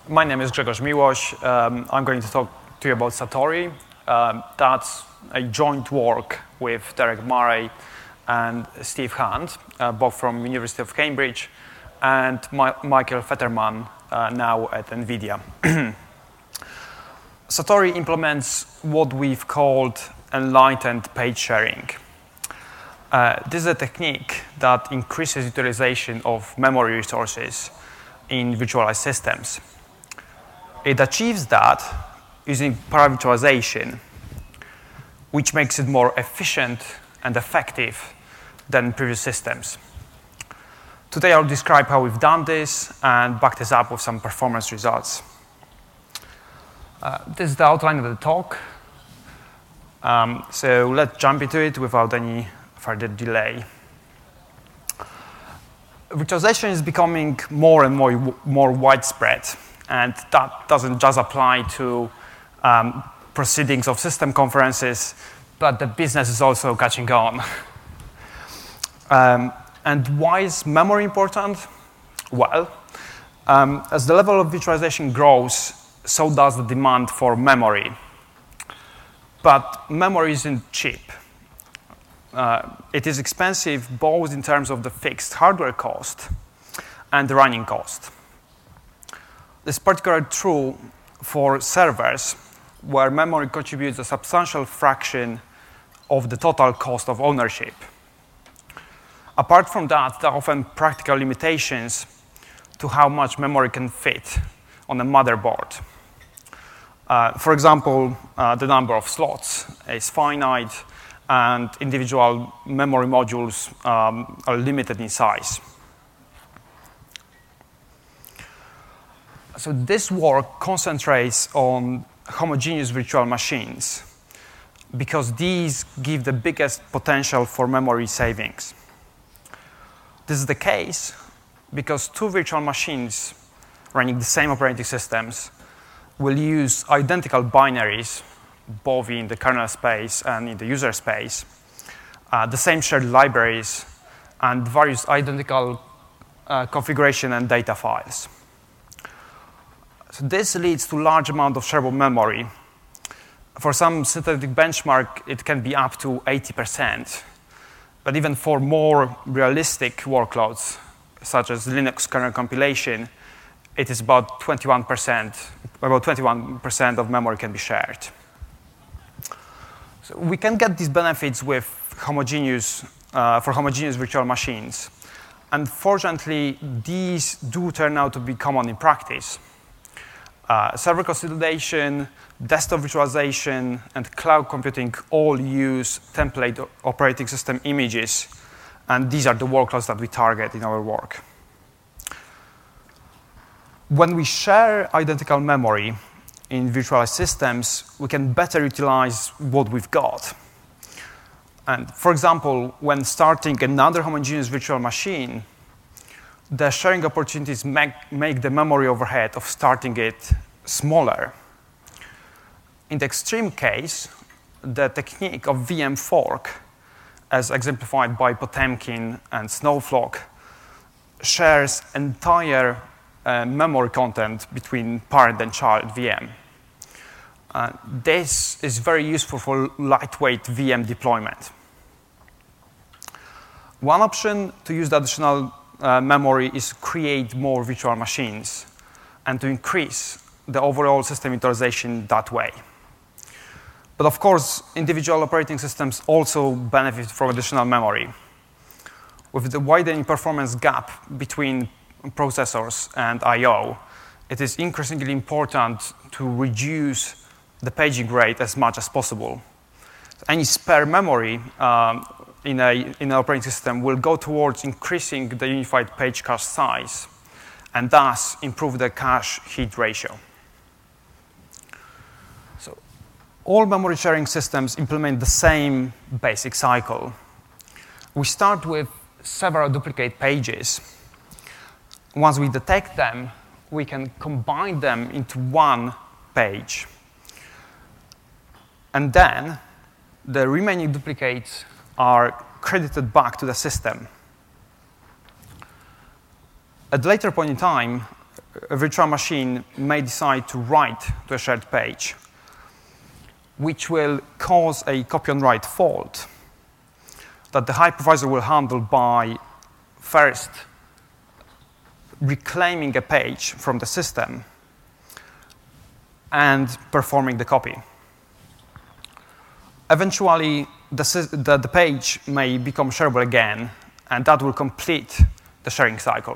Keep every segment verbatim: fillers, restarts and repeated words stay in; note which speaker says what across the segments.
Speaker 1: my name is Grzegorz Miłoś. Um, I'm going to talk to you about Satori. Um, that's a joint work with Derek Murray and Steve Hunt, uh, both from University of Cambridge, and My- Michael Fetterman, uh, now at NVIDIA. Satori implements what we've called enlightened page sharing. Uh, this is a technique that increases utilization of memory resources in virtualized systems. It achieves that using paravirtualization, which makes it more efficient and effective than previous systems. Today I'll describe how we've done this and back this up with some performance results. Uh, this is the outline of the talk. Um, so let's jump into it without any further delay. Virtualization is becoming more and more, more widespread, and that doesn't just apply to um, proceedings of system conferences, but the business is also catching on. um, and why is memory important? Well, um, as the level of virtualization grows, so does the demand for memory. But memory isn't cheap. Uh, it is expensive both in terms of the fixed hardware cost and the running cost. This is particularly true for servers, where memory contributes a substantial fraction of the total cost of ownership. Apart from that, there are often practical limitations to how much memory can fit on a motherboard. Uh, for example, uh, the number of slots is finite, and individual memory modules um, are limited in size. So this work concentrates on homogeneous virtual machines because these give the biggest potential for memory savings. This is the case because two virtual machines running the same operating systems will use identical binaries both in the kernel space and in the user space, uh, the same shared libraries, and various identical uh, configuration and data files. So this leads to large amount of shareable memory. For some synthetic benchmark, it can be up to eighty percent. But even for more realistic workloads, such as Linux kernel compilation, it is about twenty-one percent. About twenty-one percent of memory can be shared. So we can get these benefits with homogeneous, uh, for homogeneous virtual machines. Unfortunately, these do turn out to be common in practice. Uh, server consolidation, desktop virtualization, and cloud computing all use template operating system images, and these are the workloads that we target in our work. When we share identical memory in virtualized systems, we can better utilize what we've got. And for example, when starting another homogeneous virtual machine, the sharing opportunities make, make the memory overhead of starting it smaller. In the extreme case, the technique of V M fork, as exemplified by Potemkin and Snowflock, shares entire uh, memory content between parent and child V M. Uh, this is very useful for lightweight V M deployment. One option to use the additional uh, memory is to create more virtual machines and to increase the overall system utilization that way. But of course, individual operating systems also benefit from additional memory. With the widening performance gap between processors and I O, it is increasingly important to reduce the paging rate as much as possible. Any spare memory um, in, a, in an operating system will go towards increasing the unified page cache size and thus improve the cache hit ratio. So all memory sharing systems implement the same basic cycle. We start with several duplicate pages. Once we detect them, we can combine them into one page. And then the remaining duplicates are credited back to the system. At a later point in time, a virtual machine may decide to write to a shared page, which will cause a copy on write fault that the hypervisor will handle by first reclaiming a page from the system and performing the copy. Eventually, the, the, the page may become shareable again, and that will complete the sharing cycle.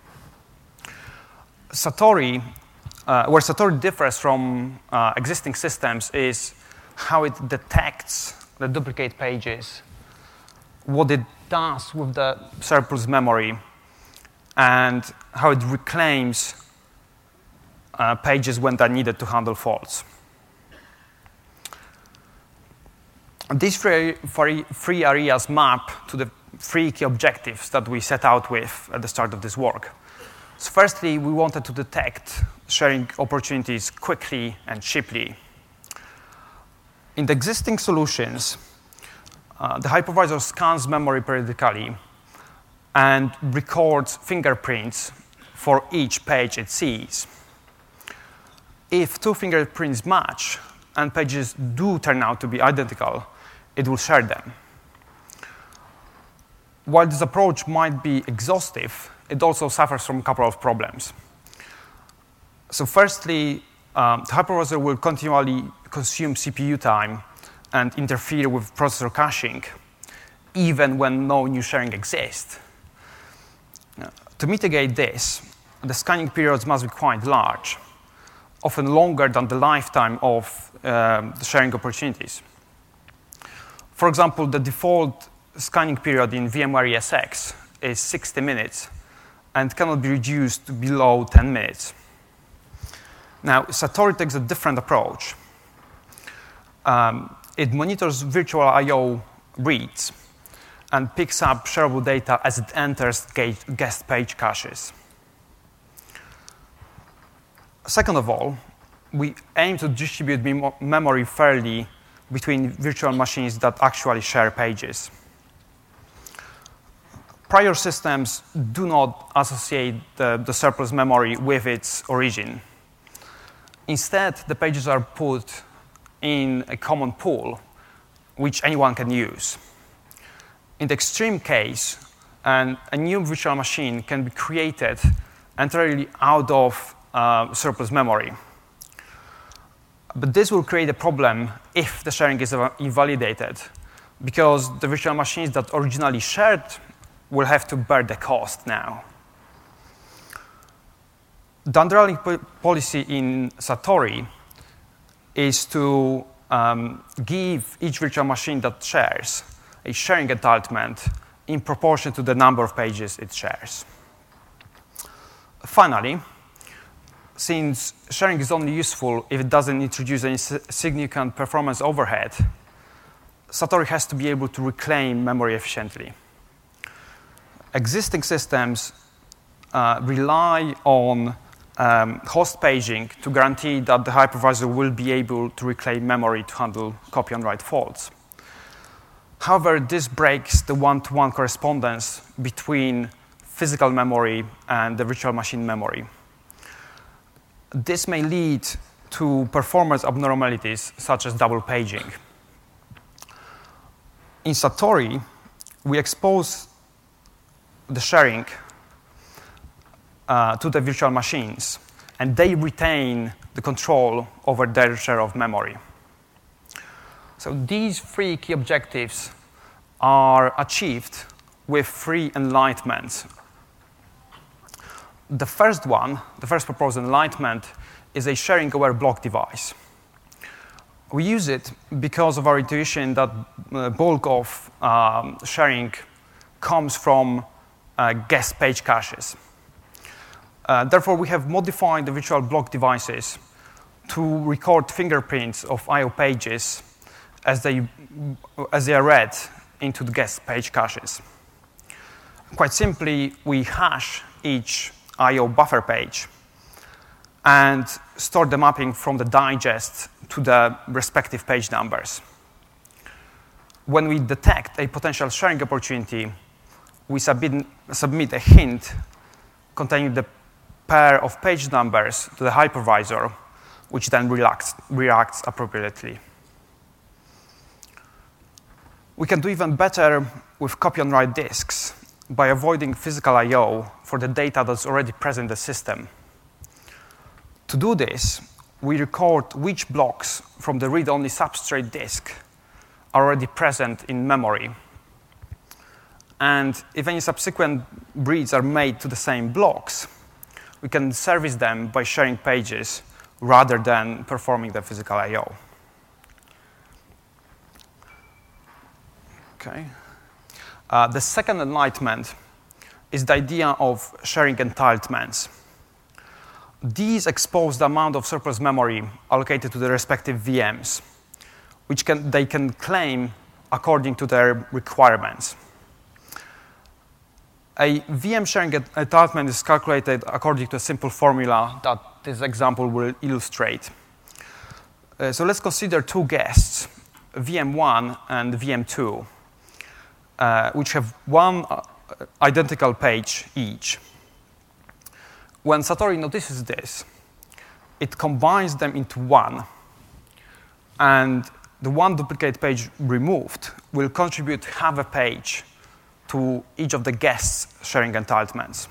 Speaker 1: Satori, uh, where Satori differs from uh, existing systems is how it detects the duplicate pages, what it does with the surplus memory, and how it reclaims uh, pages when they're needed to handle faults. These three, three areas map to the three key objectives that we set out with at the start of this work. So firstly, we wanted to detect sharing opportunities quickly and cheaply. In the existing solutions, uh, the hypervisor scans memory periodically and records fingerprints for each page it sees. If two fingerprints match and pages do turn out to be identical, it will share them. While this approach might be exhaustive, it also suffers from a couple of problems. So firstly, um, the hypervisor will continually consume C P U time and interfere with processor caching, even when no new sharing exists. Now, to mitigate this, the scanning periods must be quite large, often longer than the lifetime of um, the sharing opportunities. For example, the default scanning period in VMware E S X is sixty minutes and cannot be reduced to below ten minutes. Now, Satori takes a different approach. Um, it monitors virtual I O reads and picks up shareable data as it enters guest page caches. Second of all, we aim to distribute mem memory fairly between virtual machines that actually share pages. Prior systems do not associate the, the surplus memory with its origin. Instead, the pages are put in a common pool, which anyone can use. In the extreme case, an, a new virtual machine can be created entirely out of uh, surplus memory. But this will create a problem if the sharing is invalidated, because the virtual machines that originally shared will have to bear the cost now. The underlying po policy in Satori is to um, give each virtual machine that shares a sharing entitlement in proportion to the number of pages it shares. Finally, since sharing is only useful if it doesn't introduce any significant performance overhead, Satori has to be able to reclaim memory efficiently. Existing systems uh, rely on um, host paging to guarantee that the hypervisor will be able to reclaim memory to handle copy on write faults. However, this breaks the one-to-one correspondence between physical memory and the virtual machine memory. This may lead to performance abnormalities such as double paging. In Satori, we expose the sharing uh, to the virtual machines, and they retain the control over their share of memory. So these three key objectives are achieved with three enlightenments. The first one, the first proposed enlightenment, is a sharing-aware block device. We use it because of our intuition that the bulk of um, sharing comes from uh, guest page caches. Uh, therefore, we have modified the virtual block devices to record fingerprints of I O pages as they, as they are read into the guest page caches. Quite simply, we hash each I O buffer page and store the mapping from the digest to the respective page numbers. When we detect a potential sharing opportunity, we submit, submit a hint containing the pair of page numbers to the hypervisor, which then reacts, reacts appropriately. We can do even better with copy on write disks by avoiding physical I O for the data that's already present in the system. To do this, we record which blocks from the read-only substrate disk are already present in memory. And if any subsequent reads are made to the same blocks, we can service them by sharing pages rather than performing the physical I O. Okay. Uh, the second enlightenment is the idea of sharing entitlements. These expose the amount of surplus memory allocated to the respective V Ms, which can, they can claim according to their requirements. A V M sharing entitlement is calculated according to a simple formula that this example will illustrate. Uh, so let's consider two guests, V M one and V M two, uh, which have one uh, identical page each. When Satori notices this, it combines them into one, and the one duplicate page removed will contribute half a page to each of the guests' sharing entitlements.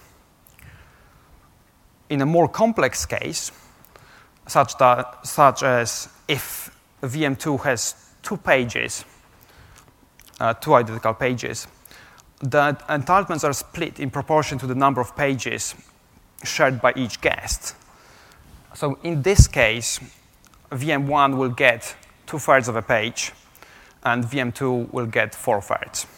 Speaker 1: In a more complex case, such, that, such as if V M two has two pages, uh, two identical pages, the entitlements are split in proportion to the number of pages shared by each guest. So in this case, V M one will get two-thirds of a page, and V M two will get four-thirds.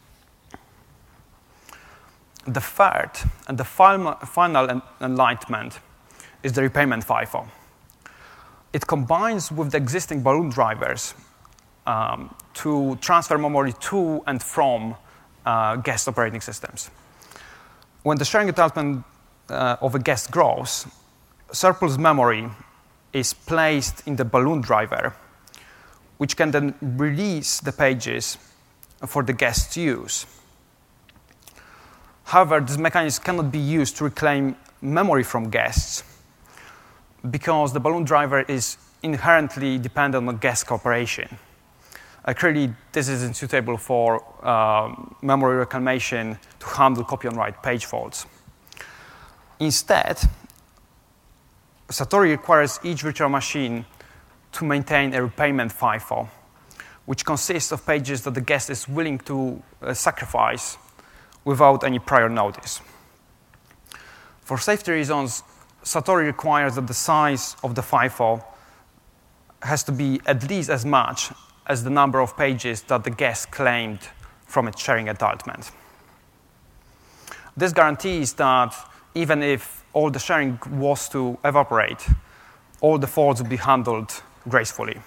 Speaker 1: The third and the final enlightenment is the repayment FIFO. It combines with the existing balloon drivers um, to transfer memory to and from uh, guest operating systems. When the sharing entitlement uh, of a guest grows, surplus memory is placed in the balloon driver, which can then release the pages for the guest to use. However, this mechanism cannot be used to reclaim memory from guests because the balloon driver is inherently dependent on guest cooperation. Uh, clearly, this isn't suitable for uh, memory reclamation to handle copy on write page faults. Instead, Satori requires each virtual machine to maintain a repayment FIFO, which consists of pages that the guest is willing to uh, sacrifice without any prior notice. For safety reasons, Satori requires that the size of the FIFO has to be at least as much as the number of pages that the guest claimed from its sharing entitlement. This guarantees that even if all the sharing was to evaporate, all the faults will be handled gracefully.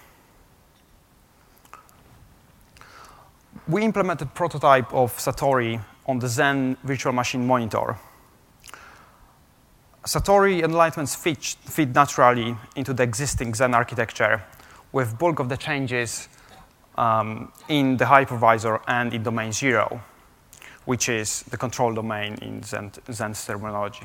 Speaker 1: We implemented a prototype of Satori on the Zen virtual machine monitor. Satori enlightenments fit, fit naturally into the existing Zen architecture, with bulk of the changes um, in the hypervisor and in domain zero, which is the control domain in Zen, Zen's terminology.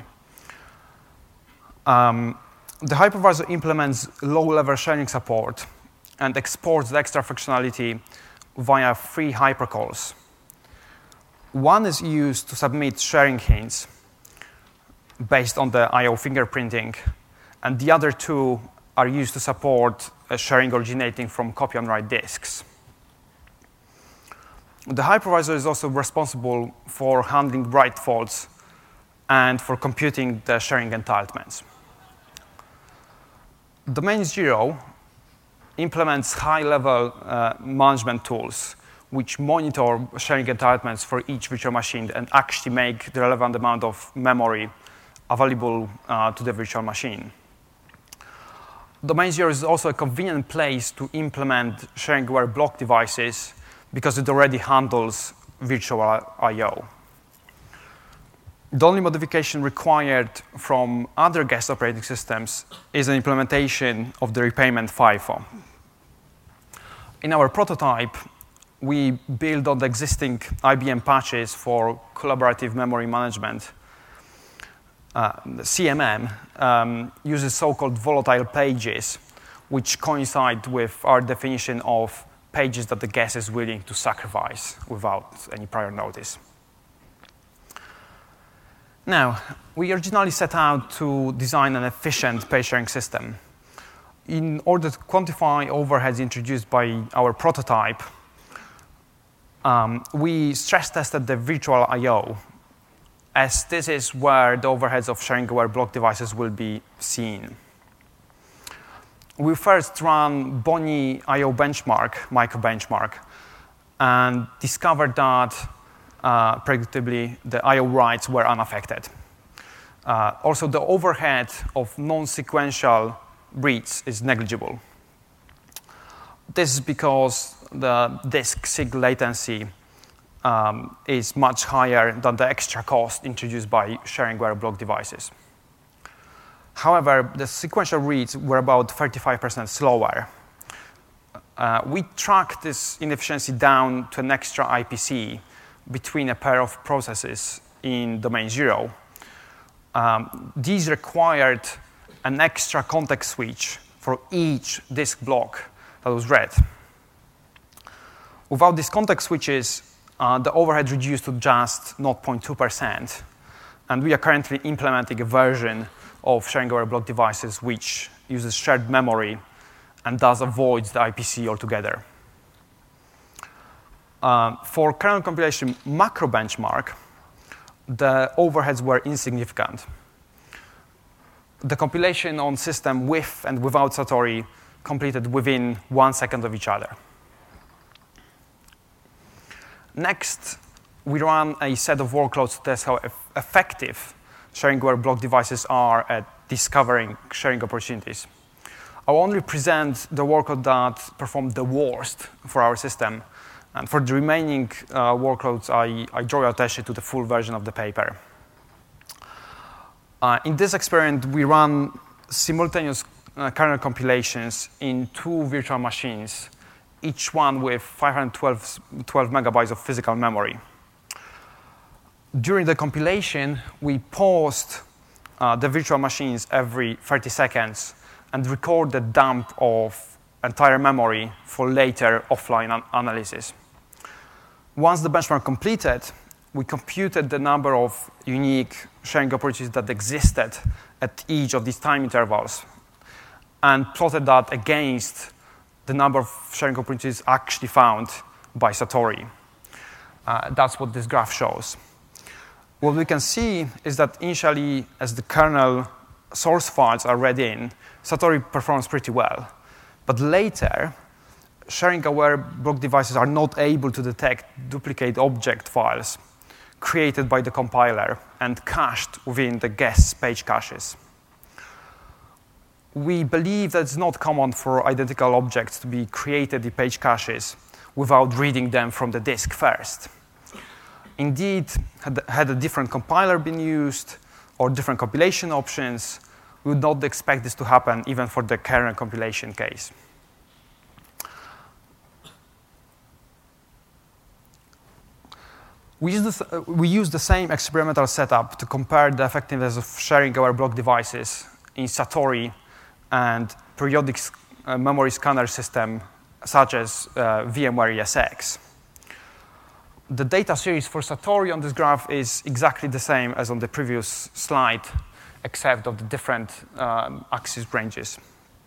Speaker 1: Um, the hypervisor implements low-level sharing support and exports the extra functionality via three hypercalls. One is used to submit sharing hints based on the I O fingerprinting, and the other two are used to support uh, sharing originating from copy on write disks. The hypervisor is also responsible for handling write faults and for computing the sharing entitlements. Domain zero implements high-level uh, management tools which monitor sharing entitlements for each virtual machine and actually make the relevant amount of memory available uh, to the virtual machine. Domain zero is also a convenient place to implement sharing-aware block devices because it already handles virtual I O. The only modification required from other guest operating systems is an implementation of the repayment FIFO. In our prototype, we build on the existing I B M patches for collaborative memory management. uh, C M M, um, uses so-called volatile pages, which coincide with our definition of pages that the guest is willing to sacrifice without any prior notice. Now, we originally set out to design an efficient page sharing system. In order to quantify overheads introduced by our prototype, um, we stress tested the virtual I O, as this is where the overheads of sharing-aware block devices will be seen. We first ran Bonnie I O benchmark, micro benchmark, and discovered that uh, predictably the I O writes were unaffected. Uh, also, the overhead of non-sequential reads is negligible. This is because the disk sig latency um, is much higher than the extra cost introduced by sharing-aware block devices. However, the sequential reads were about thirty-five percent slower. Uh, we tracked this inefficiency down to an extra I P C between a pair of processes in domain zero. Um, these required an extra context switch for each disk block that was read. Without these context switches, uh, the overhead reduced to just zero point two percent, and we are currently implementing a version of sharing-aware block devices which uses shared memory and thus avoids the I P C altogether. Uh, for kernel compilation macro benchmark, the overheads were insignificant. The compilation on system with and without Satori completed within one second of each other. Next, we ran a set of workloads to test how eff effective sharing-aware block devices are at discovering sharing opportunities. I will only present the workload that performed the worst for our system. And for the remaining uh, workloads, I, I draw your attention to the full version of the paper. Uh, in this experiment, we ran simultaneous uh, kernel compilations in two virtual machines, each one with five hundred twelve megabytes of physical memory. During the compilation, we paused uh, the virtual machines every thirty seconds and record the dump of entire memory for later offline an analysis. Once the benchmark completed, we computed the number of unique sharing opportunities that existed at each of these time intervals and plotted that against the number of sharing opportunities actually found by Satori. Uh, that's what this graph shows. What we can see is that initially, as the kernel source files are read in, Satori performs pretty well. But later, sharing-aware block devices are not able to detect duplicate object files created by the compiler and cached within the guest page caches. We believe that it's not common for identical objects to be created in page caches without reading them from the disk first. Indeed, had, had a different compiler been used or different compilation options, we would not expect this to happen even for the kernel compilation case. We use, this, uh, we use the same experimental setup to compare the effectiveness of sharing-aware block devices in Satori and periodic uh, memory scanner system such as uh, VMware E S X. The data series for Satori on this graph is exactly the same as on the previous slide, except of the different um, axis ranges.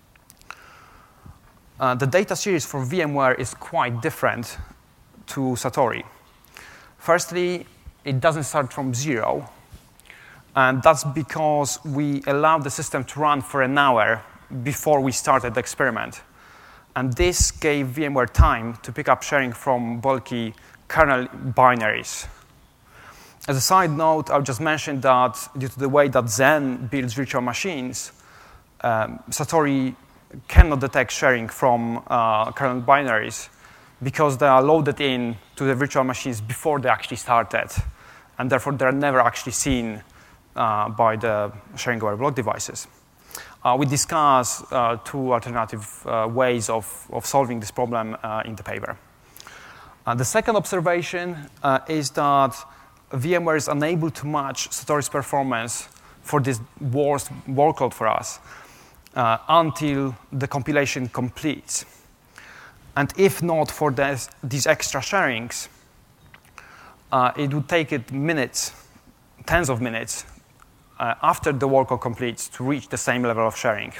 Speaker 1: Uh, the data series for VMware is quite different to Satori. Firstly, it doesn't start from zero, and that's because we allowed the system to run for an hour before we started the experiment. And this gave VMware time to pick up sharing from bulky kernel binaries. As a side note, I'll just mention that due to the way that Zen builds virtual machines, um, Satori cannot detect sharing from uh, kernel binaries because they are loaded in to the virtual machines before they actually started, and therefore they're never actually seen uh, by the sharing-aware block devices. Uh, we discuss uh, two alternative uh, ways of, of solving this problem uh, in the paper. Uh, the second observation uh, is that VMware is unable to match Satori's performance for this worst workload for us uh, until the compilation completes. And if not for this, these extra sharings, uh, it would take it minutes, tens of minutes, uh, after the workload completes to reach the same level of sharing.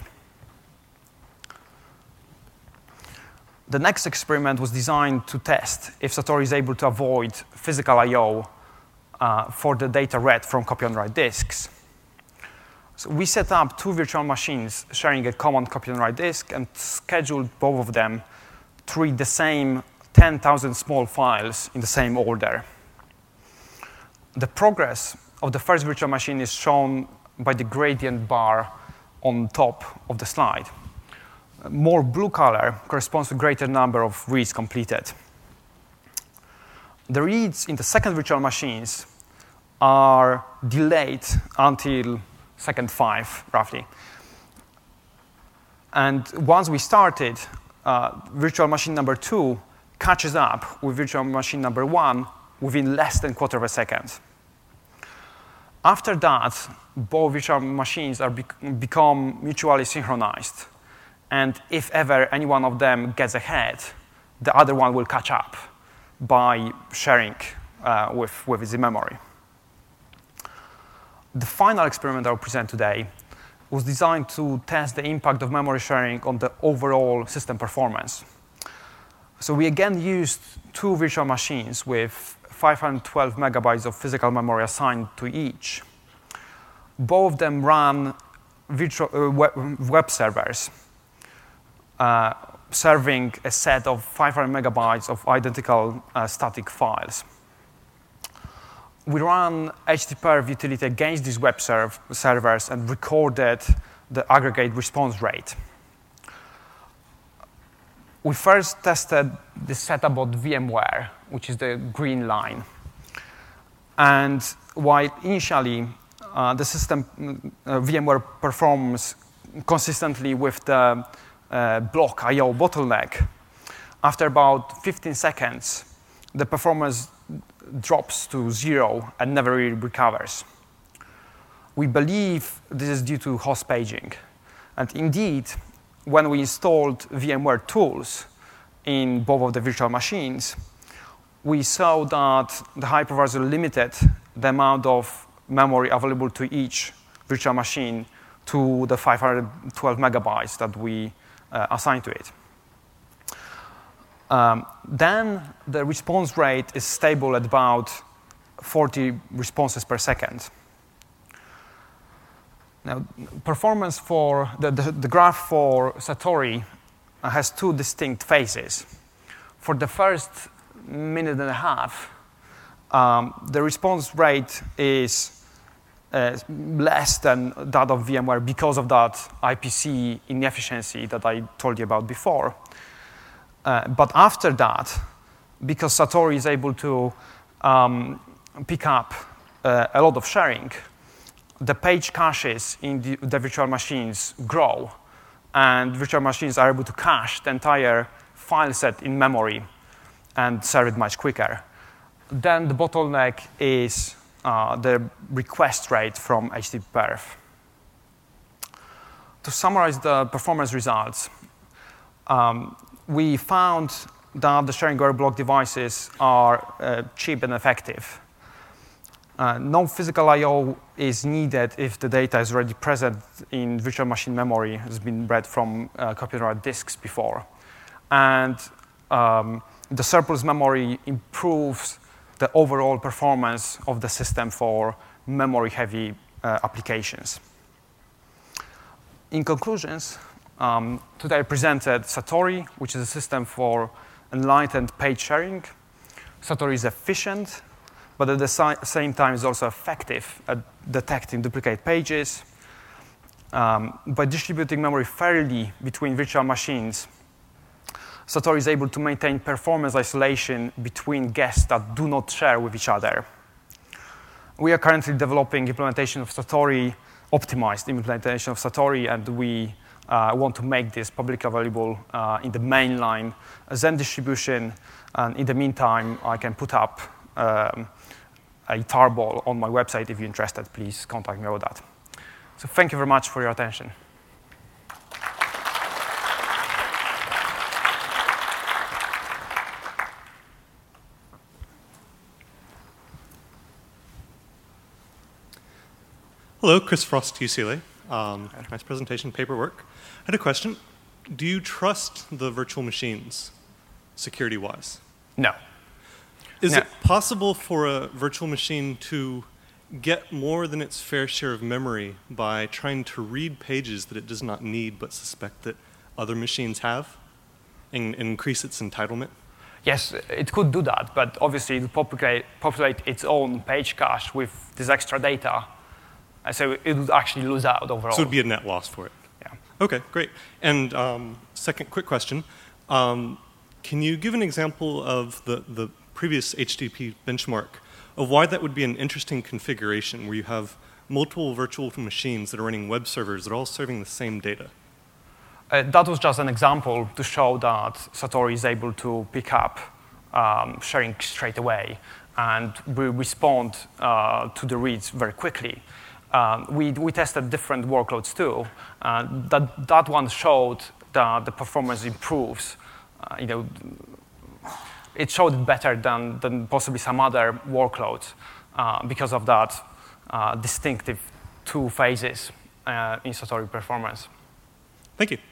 Speaker 1: The next experiment was designed to test if Satori is able to avoid physical I O uh, for the data read from copy on write disks. So we set up two virtual machines sharing a common copy on write disk and scheduled both of them to read the same ten thousand small files in the same order. The progress of the first virtual machine is shown by the gradient bar on top of the slide. More blue color corresponds to greater number of reads completed. The reads in the second virtual machines are delayed until second five, roughly. And once we started, uh, virtual machine number two catches up with virtual machine number one within less than a quarter of a second. After that, both virtual machines are bec become mutually synchronized. And if ever any one of them gets ahead, the other one will catch up by sharing uh, with, with its memory. The final experiment I will present today was designed to test the impact of memory sharing on the overall system performance. So we again used two virtual machines with five hundred twelve megabytes of physical memory assigned to each. Both of them ran virtual, uh, web, web servers, Uh, serving a set of five hundred megabytes of identical uh, static files. We ran htperf utility against these web serv servers and recorded the aggregate response rate. We first tested the setup VMware, which is the green line. And while initially uh, the system uh, VMware performs consistently with the Uh, block I O bottleneck, after about fifteen seconds, the performance drops to zero and never really recovers. We believe this is due to host paging. And indeed, when we installed VMware tools in both of the virtual machines, we saw that the hypervisor limited the amount of memory available to each virtual machine to the five hundred twelve megabytes that we Uh, assigned to it. Um, then the response rate is stable at about forty responses per second. Now, performance for the, the, the graph for Satori has two distinct phases. For the first minute and a half, um, the response rate is Uh, less than that of VMware because of that I P C inefficiency that I told you about before. Uh, but after that, because Satori is able to um, pick up uh, a lot of sharing, the page caches in the, the virtual machines grow, and virtual machines are able to cache the entire file set in memory and serve it much quicker. Then the bottleneck is Uh, the request rate from htperf. To summarize the performance results, um, we found that the sharing error block devices are uh, cheap and effective. Uh, no physical I O is needed if the data is already present in virtual machine memory, has been read from uh, copy on write disks before. And um, the surplus memory improves the overall performance of the system for memory-heavy uh, applications. In conclusions, um, today I presented Satori, which is a system for enlightened page sharing. Satori is efficient, but at the si same time is also effective at detecting duplicate pages. Um, by distributing memory fairly between virtual machines, Satori is able to maintain performance isolation between guests that do not share with each other. We are currently developing implementation of Satori, optimized implementation of Satori, and we uh, want to make this publicly available uh, in the mainline Zen distribution. And in the meantime, I can put up um, a tarball on my website. If you're interested, please contact me about that. So thank you very much for your attention.
Speaker 2: Hello, Chris Frost, U C L A. Um, nice presentation, paperwork. I had a question. Do you trust the virtual machines, security-wise?
Speaker 1: No.
Speaker 2: Is
Speaker 1: no.
Speaker 2: it possible for a virtual machine to get more than its fair share of memory by trying to read pages that it does not need but suspect that other machines have, and, and increase its entitlement?
Speaker 1: Yes, it could do that, but obviously it will populate, populate its own page cache with this extra data. So it would actually lose out overall.
Speaker 2: So it would be a net loss for it?
Speaker 1: Yeah.
Speaker 2: OK, great. And um, second quick question. Um, can you give an example of the, the previous H T T P benchmark of why that would be an interesting configuration where you have multiple virtual machines that are running web servers that are all serving the same data?
Speaker 1: Uh, that was just an example to show that Satori is able to pick up um, sharing straight away and we respond uh, to the reads very quickly. Um, we, we tested different workloads too. Uh, that, that one showed that the performance improves. Uh, you know, it showed it better than, than possibly some other workloads uh, because of that uh, distinctive two phases uh, in Satori performance.
Speaker 2: Thank you.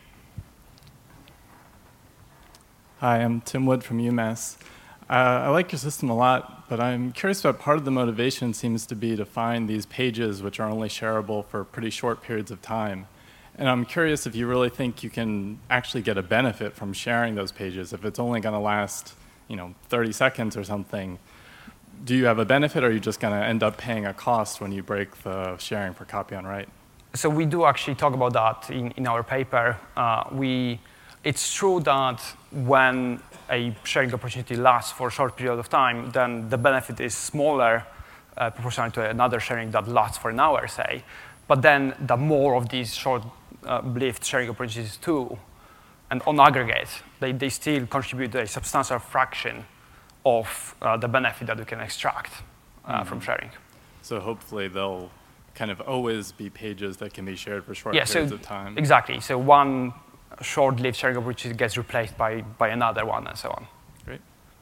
Speaker 3: Hi, I'm Tim Wood from UMass. Uh, I like your system a lot, but I'm curious about part of the motivation seems to be to find these pages which are only shareable for pretty short periods of time. And I'm curious if you really think you can actually get a benefit from sharing those pages. If it's only going to last, you know, thirty seconds or something, do you have a benefit, or are you just going to end up paying a cost when you break the sharing for copy on write?
Speaker 1: So we do actually talk about that in, in our paper. Uh, we, it's true that when a sharing opportunity lasts for a short period of time, then the benefit is smaller uh, proportional to another sharing that lasts for an hour, say. But then the more of these short-lived uh, sharing opportunities too, and on aggregate, they, they still contribute a substantial fraction of uh, the benefit that you can extract uh, mm-hmm. from sharing.
Speaker 3: So hopefully they'll kind of always be pages that can be shared for short
Speaker 1: yeah,
Speaker 3: periods
Speaker 1: so
Speaker 3: of time.
Speaker 1: Exactly. So one short-lived sharing opportunity gets replaced by, by another one and so on.
Speaker 3: Great.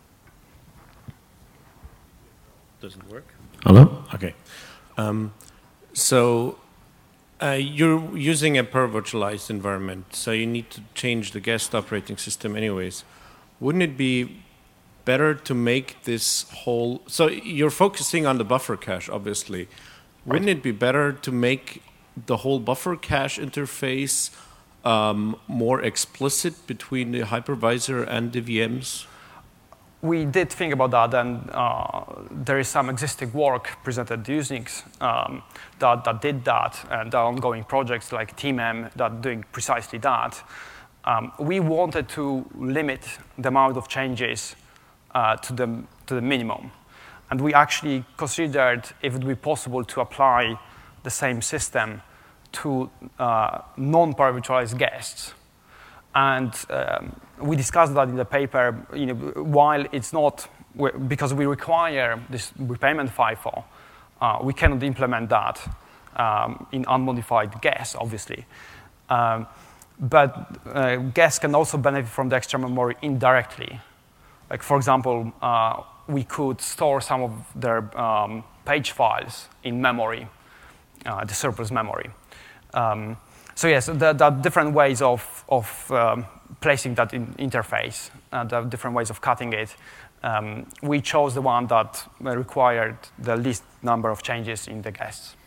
Speaker 4: Doesn't work? Hello? OK. Um, so uh, you're using a per-virtualized environment, so you need to change the guest operating system anyways. Wouldn't it be better to make this whole... So you're focusing on the buffer cache, obviously. Wouldn't it be better to make the whole buffer cache interface Um, more explicit between the hypervisor and the V Ms?
Speaker 1: We did think about that, and uh, there is some existing work presented at Usenix um, that, that did that, and there are ongoing projects like T M M that are doing precisely that. Um, we wanted to limit the amount of changes uh, to, the, to the minimum. And we actually considered if it would be possible to apply the same system to uh, non-paravirtualized guests. And um, we discussed that in the paper. You know, while it's not, because we require this repayment FIFO, uh, we cannot implement that um, in unmodified guests, obviously. Um, but uh, guests can also benefit from the extra memory indirectly. Like, for example, uh, we could store some of their um, page files in memory, uh, the surplus memory. Um, so yes, there, there are different ways of, of um, placing that in interface, and there are different ways of cutting it. Um, we chose the one that required the least number of changes in the guests.